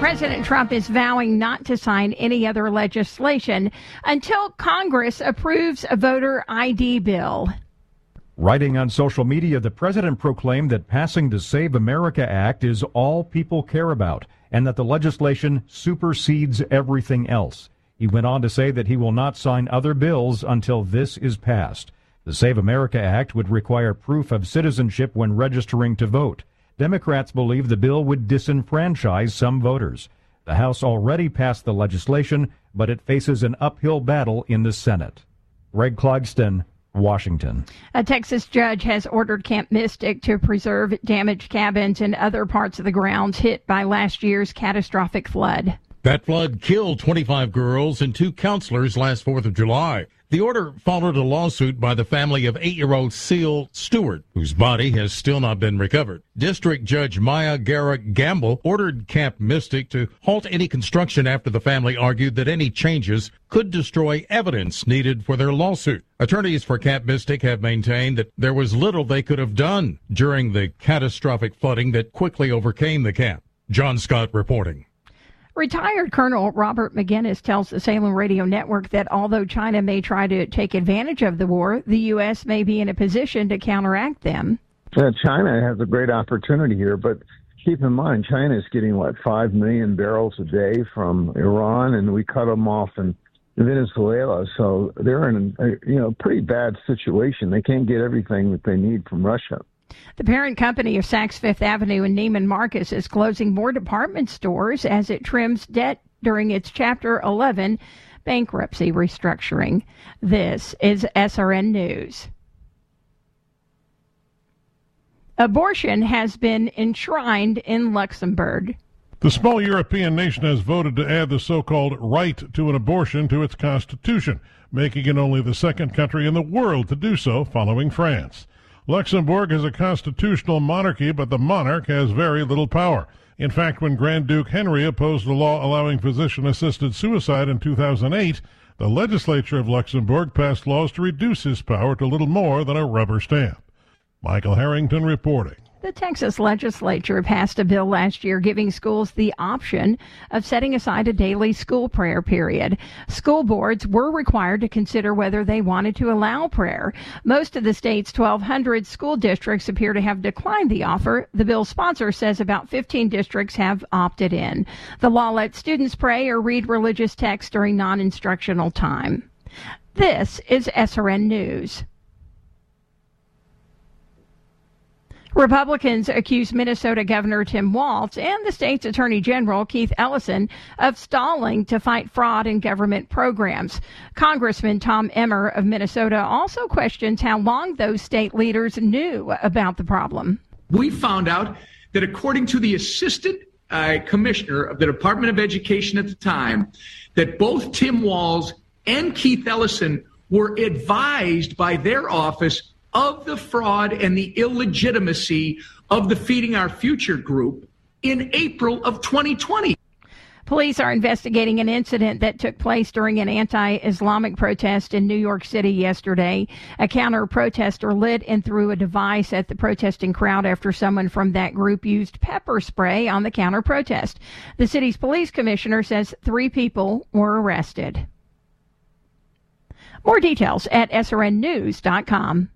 President Trump is vowing not to sign any other legislation until Congress approves a voter ID bill. Writing on social media, the president proclaimed that passing the Save America Act is all people care about and that the legislation supersedes everything else. He went on to say that he will not sign other bills until this is passed. The Save America Act would require proof of citizenship when registering to vote. Democrats believe the bill would disenfranchise some voters. The House already passed the legislation, but it faces an uphill battle in the Senate. Greg Clugston, Washington. A Texas judge has ordered Camp Mystic to preserve damaged cabins and other parts of the grounds hit by last year's catastrophic flood. That flood killed 25 girls and 2 counselors last 4th of July. The order followed a lawsuit by the family of 8-year-old Seal Stewart, whose body has still not been recovered. District Judge Maya Garrett Gamble ordered Camp Mystic to halt any construction after the family argued that any changes could destroy evidence needed for their lawsuit. Attorneys for Camp Mystic have maintained that there was little they could have done during the catastrophic flooding that quickly overcame the camp. John Scott reporting. Retired Colonel Robert McGinnis tells the Salem Radio Network that although China may try to take advantage of the war, the U.S. may be in a position to counteract them. China has a great opportunity here, but keep in mind, China is getting, 5 million barrels a day from Iran, and we cut them off in Venezuela. So they're in a pretty bad situation. They can't get everything that they need from Russia. The parent company of Saks Fifth Avenue and Neiman Marcus is closing more department stores as it trims debt during its Chapter 11 bankruptcy restructuring. This is SRN News. Abortion has been enshrined in Luxembourg. The small European nation has voted to add the so-called right to an abortion to its constitution, making it only the second country in the world to do so, following France. Luxembourg is a constitutional monarchy, but the monarch has very little power. In fact, when Grand Duke Henry opposed the law allowing physician-assisted suicide in 2008, the legislature of Luxembourg passed laws to reduce his power to little more than a rubber stamp. Michael Harrington reporting. The Texas legislature passed a bill last year giving schools the option of setting aside a daily school prayer period. School boards were required to consider whether they wanted to allow prayer. Most of the state's 1,200 school districts appear to have declined the offer. The bill's sponsor says about 15 districts have opted in. The law lets students pray or read religious texts during non-instructional time. This is SRN News. Republicans accuse Minnesota Governor Tim Walz and the state's Attorney General Keith Ellison of stalling to fight fraud in government programs. Congressman Tom Emmer of Minnesota also questions how long those state leaders knew about the problem. We found out that according to the assistant commissioner of the Department of Education at the time, that both Tim Walz and Keith Ellison were advised by their office of the fraud and the illegitimacy of the Feeding Our Future group in April of 2020. Police are investigating an incident that took place during an anti-Islamic protest in New York City yesterday. A counter-protester lit and threw a device at the protesting crowd after someone from that group used pepper spray on the counter-protest. The city's police commissioner says 3 people were arrested. More details at srnnews.com.